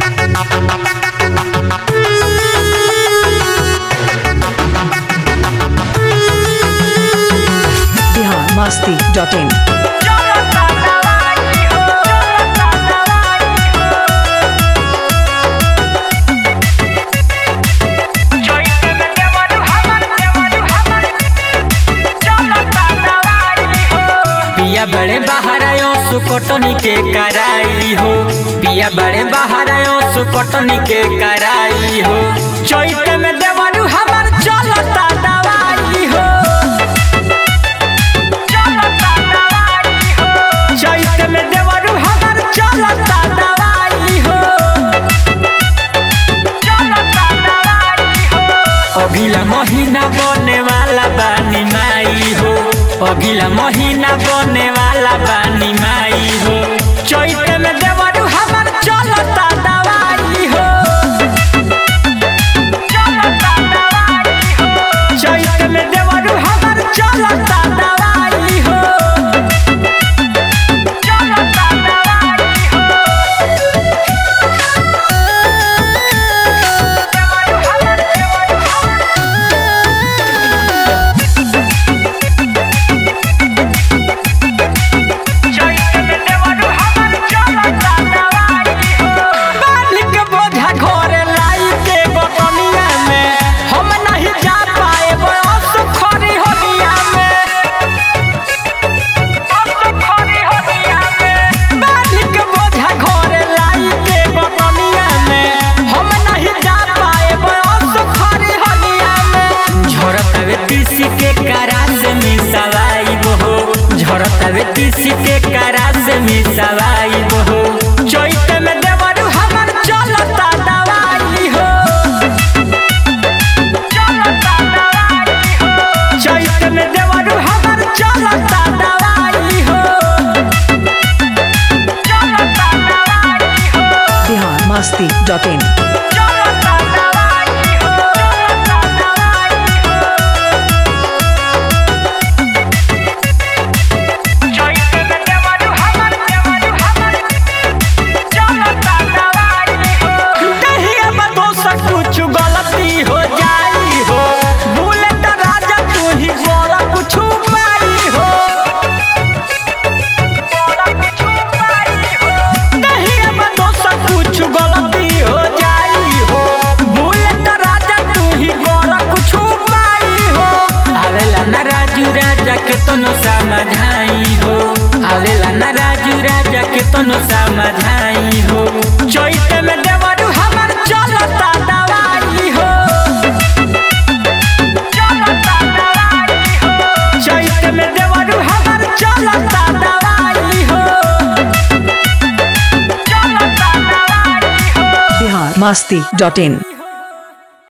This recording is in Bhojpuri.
biharmasti.in पिया बड़े बाहर आयो सुकटनी के कराई हो, पिया बड़े बाहर आयो सुकटनी के कराई हो। चैत में देवरू हमर चलता दवाई हो, चैत में देवरू हमर चलता दवाई हो। अगला महीना बने वाला बानी माई हो, अगला महीना बने वाला बानी माई हो। चैत में देवरू हमर चलता दवाई हो, चैत में देवरू हमर चलता दवाई हो। तीसी के करा से मिसवाई हो, झरतावे तीसी के करा से मिसवाई हो। चैत में देवरू हमर चलता दवाई हो, चैत में देवरू हमर चलता दवाई हो। biharmasti.in तनो समझाई हो, आवेला ना राजू राजा के तनो समझाई हो। चैत में देवरू हमर चलता दवाई हो, चैत में देवरू हमर चलता दवाई हो। biharmasti.in